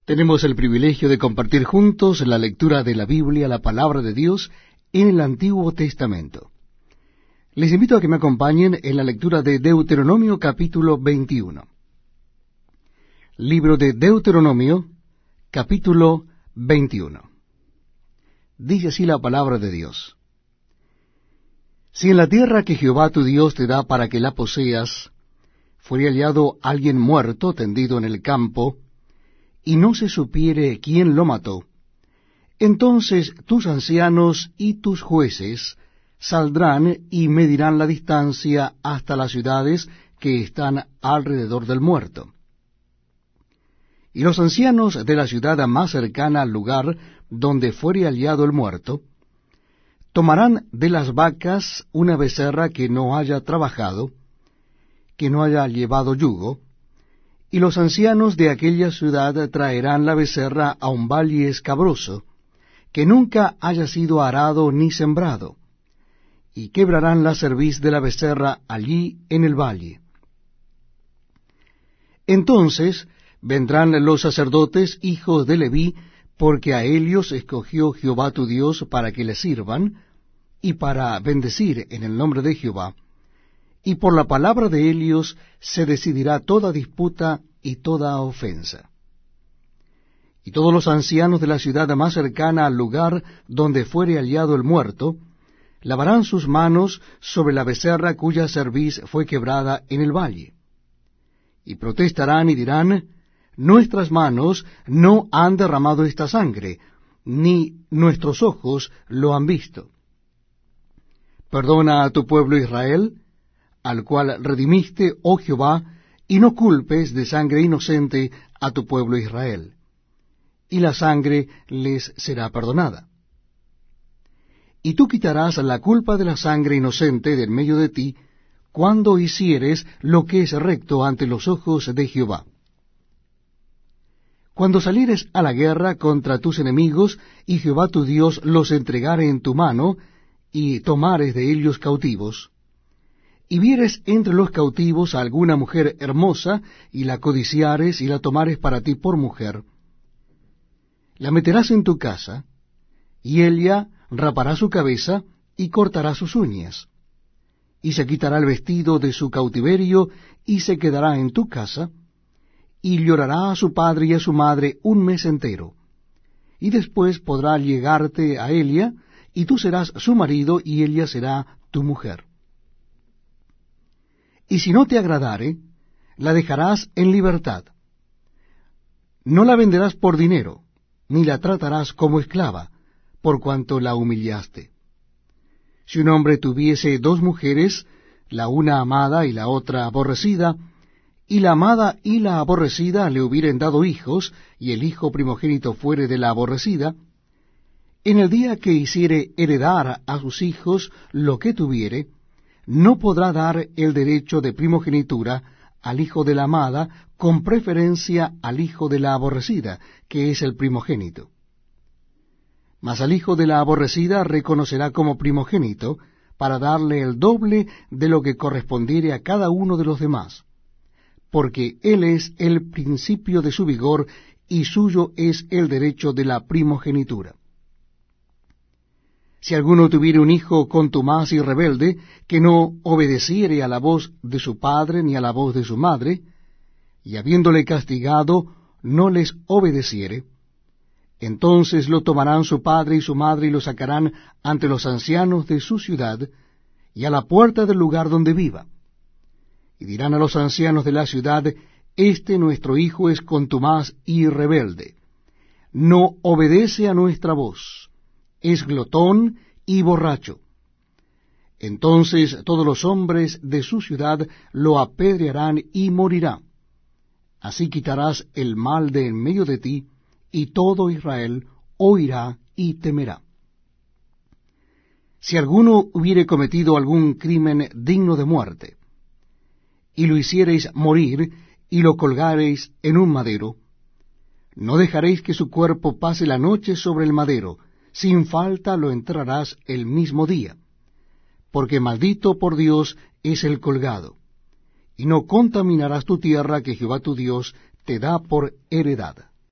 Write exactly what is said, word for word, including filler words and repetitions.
Tenemos el privilegio de compartir juntos la lectura de la Biblia, la palabra de Dios, en el Antiguo Testamento. Les invito a que me acompañen en la lectura de Deuteronomio capítulo veintiuno. Libro de Deuteronomio, capítulo veintiuno. Dice así la palabra de Dios. Si en la tierra que Jehová tu Dios te da para que la poseas, fuere hallado alguien muerto tendido en el campo, y no se supiere quién lo mató, entonces tus ancianos y tus jueces saldrán y medirán la distancia hasta las ciudades que están alrededor del muerto. Y los ancianos de la ciudad más cercana al lugar donde fuere hallado el muerto, tomarán de las vacas una becerra que no haya trabajado, que no haya llevado yugo, y los ancianos de aquella ciudad traerán la becerra a un valle escabroso, que nunca haya sido arado ni sembrado, y quebrarán la cerviz de la becerra allí en el valle. Entonces vendrán los sacerdotes, hijos de Leví, porque a ellos escogió Jehová tu Dios para que le sirvan, y para bendecir en el nombre de Jehová, y por la palabra de ellos se decidirá toda disputa y toda ofensa. Y todos los ancianos de la ciudad más cercana al lugar donde fuere hallado el muerto, lavarán sus manos sobre la becerra cuya cerviz fue quebrada en el valle. Y protestarán y dirán, nuestras manos no han derramado esta sangre, ni nuestros ojos lo han visto. Perdona a tu pueblo Israel, al cual redimiste, oh Jehová, y no culpes de sangre inocente a tu pueblo Israel, y la sangre les será perdonada. Y tú quitarás la culpa de la sangre inocente del medio de ti, cuando hicieres lo que es recto ante los ojos de Jehová. Cuando salieres a la guerra contra tus enemigos, y Jehová tu Dios los entregare en tu mano, y tomares de ellos cautivos, y vieres entre los cautivos a alguna mujer hermosa, y la codiciares, y la tomares para ti por mujer, la meterás en tu casa, y ella rapará su cabeza, y cortará sus uñas, y se quitará el vestido de su cautiverio, y se quedará en tu casa, y llorará a su padre y a su madre un mes entero, y después podrá llegarte a ella, y tú serás su marido, y ella será tu mujer. Y si no te agradare, la dejarás en libertad. No la venderás por dinero, ni la tratarás como esclava, por cuanto la humillaste. Si un hombre tuviese dos mujeres, la una amada y la otra aborrecida, y la amada y la aborrecida le hubieren dado hijos, y el hijo primogénito fuere de la aborrecida, en el día que hiciere heredar a sus hijos lo que tuviere, no podrá dar el derecho de primogenitura al hijo de la amada con preferencia al hijo de la aborrecida, que es el primogénito. Mas al hijo de la aborrecida reconocerá como primogénito, para darle el doble de lo que correspondiere a cada uno de los demás, porque él es el principio de su vigor, y suyo es el derecho de la primogenitura. Si alguno tuviere un hijo contumaz y rebelde, que no obedeciere a la voz de su padre ni a la voz de su madre, y habiéndole castigado no les obedeciere, entonces lo tomarán su padre y su madre y lo sacarán ante los ancianos de su ciudad y a la puerta del lugar donde viva. Y dirán a los ancianos de la ciudad, este nuestro hijo es contumaz y rebelde, no obedece a nuestra voz, es glotón y borracho. Entonces todos los hombres de su ciudad lo apedrearán y morirá. Así quitarás el mal de en medio de ti, y todo Israel oirá y temerá. Si alguno hubiere cometido algún crimen digno de muerte, y lo hiciereis morir, y lo colgareis en un madero, no dejaréis que su cuerpo pase la noche sobre el madero, sin falta lo enterrarás el mismo día, porque maldito por Dios es el colgado, y no contaminarás tu tierra que Jehová tu Dios te da por heredad.